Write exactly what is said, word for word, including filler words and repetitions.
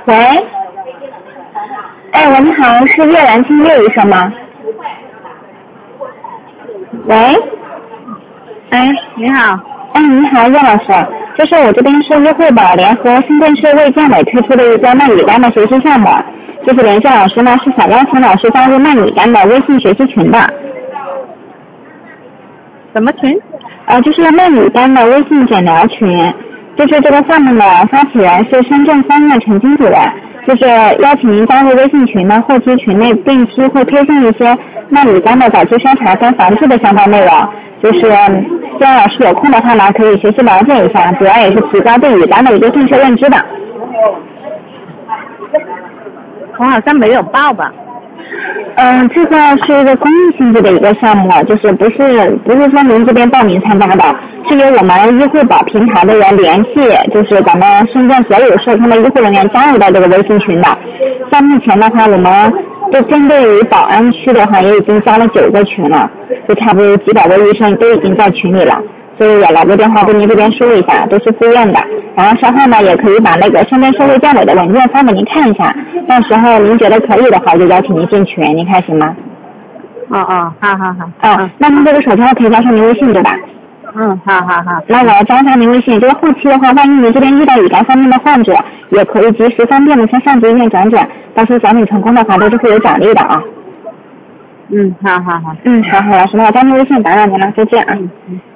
喂，哎，喂，你好，是叶兰青叶医生吗？喂， 哎，你好。 哎，你好，叶老师，就是我这边是医护宝联合深圳市卫健委推出的一个慢乙肝的学习项目，就是连线老师呢是想邀请老师加入慢乙肝的微信学习群的。 什么群？ 呃，就是慢乙肝的微信诊疗群。就是这个项目的发起人是深圳三院陈经主任，就是邀请您加入微信群呢，后期群内定期会推送一些慢乙肝的早期筛查跟防治的相关内容，就是希望老师有空的话呢，可以学习了解一下，主要也是提高对乙肝的一个正确认知的。 我好像没有报吧。 嗯，这个是一个公益性质的一个项目，就是不是不是说您这边报名参加的，是由我们医护宝平台的人联系，就是咱们深圳所有社通的医护人员加入到这个微信群的。像目前的话，我们就针对于宝安区的话，也已经加了九个群了，就差不多几百位医生都已经在群里了。所以也来个电话跟您这边说一下，都是自愿的。然后稍后呢，也可以把那个深圳市卫健委的文件发给您看一下，到时候您觉得可以的话，就邀请您进群，您看行吗？ 哦哦，好好好。 嗯，那您这个手机可以加上您微信对吧？ 嗯，好好好。 那我加上您微信，就是后期的话，万一您这边遇到乙肝方面的患者，也可以及时方便的向上级医院转诊，到时候转诊成功的话，都是会有奖励的啊。 嗯，好好好。 嗯，好好，老师，那我加您微信，打扰您了，再见啊。 嗯嗯。